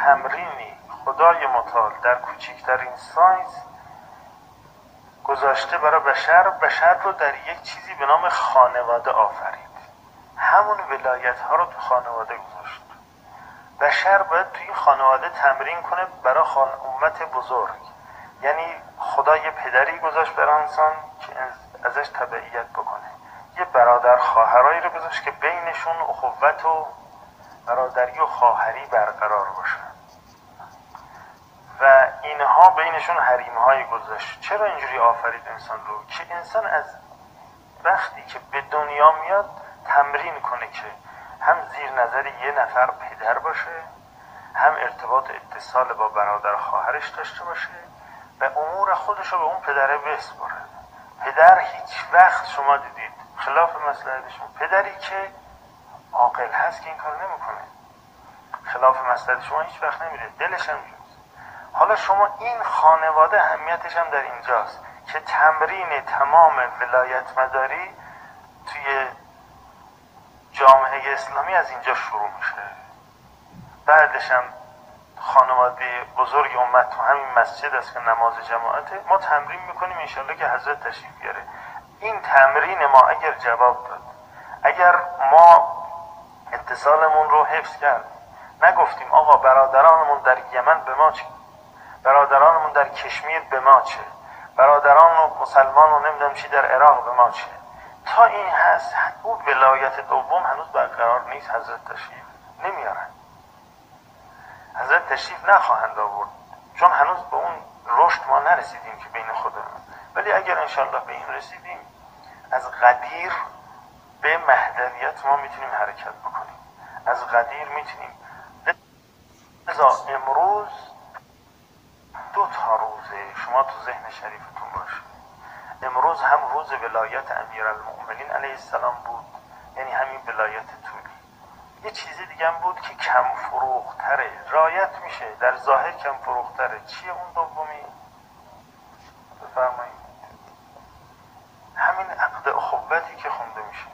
تمرینی خدای متعال در کوچکترین سایز گذاشته برای بشر رو در یک چیزی به نام خانواده آفرید. همون ولایت ها رو تو خانواده گذاشت. بشر باید توی خانواده تمرین کنه برای امت بزرگ. یعنی خدا یه پدری گذاشت برای انسان که ازش تبعیت بکنه، یه برادر خواهرایی رو گذاشت که بینشون اخوت و برادری و خواهری برقرار باشه و اینها بینشون حریم‌هایی گذاشت. چرا اینجوری آفرید انسان رو؟ که انسان از وقتی که به دنیا میاد تمرین کنه که هم زیر نظر یه نفر پدر باشه، هم ارتباط اتصال با برادر خواهرش داشته باشه و امور خودش رو به اون پدره بسپاره. پدر هیچ وقت شما دیدید خلاف مصلحتشون، پدری که عاقل هست که این کار نمیکنه، خلاف مصلحت شما هیچ وقت نمیره، دلش هم جوز. حالا شما این خانواده اهمیتش هم در اینجاست که تمرین تمام ولایت مداری توی جامعه اسلامی از اینجا شروع میشه. بعدش هم خانواده بزرگ امت تو همین مسجد است که نماز جماعته، ما تمرین میکنیم انشالله که حضرت تشریف بیاره. این تمرین ما اگر جواب داد، اگر ما اتصالمون رو حفظ کرد، نگفتیم آقا برادرانمون در یمن به ما چه، برادرانمون در کشمیر به ما چه، برادران و مسلمان و نمیدونم چی در عراق به ما چه، تا این هست اون ولایت دوم هنوز برقرار نیست. حضرت تشریف نمیارن، حضرت تشریف نخواهند آورد، چون هنوز به اون رشد ما نرسیدیم که بین خودمون. ولی اگر انشالله به این رسیدیم، از قدیر به مهدویت ما میتونیم حرکت بکنیم، از قدیر میتونیم. لذا امروز 2 روزه شما تو ذهن شریفتون باشه. امروز هم روز ولایت امیرالمؤمنین علیه السلام بود، یعنی همین ولایت طولی. یه چیز دیگه هم بود که کم فروختره، رایت میشه در ظاهر کم فروختره. چیه اون دومی؟ بفرمایید. همین عقد اخوتی که خونده میشه.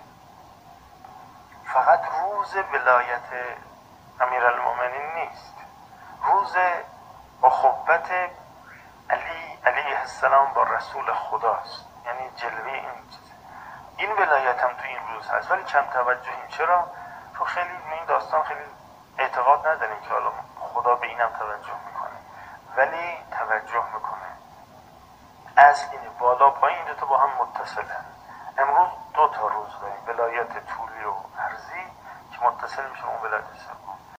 فقط روز ولایت امیرالمؤمنین نیست، روز اخوت علی علیه السلام با رسول خداست، یعنی جلوه این چیز. این ولایت هم تو این روز هست ولی کم توجهیم. چرا؟ تو خیلی این داستان خیلی اعتقاد نداریم که حالا خدا به اینم توجه میکنه، ولی توجه میکنه. اصل اینه بالا پایین دو تا با هم متصلن. امروز 2 روز داریم، ولایت طولی و عرضی که متصل میشه اون ولایت سوم.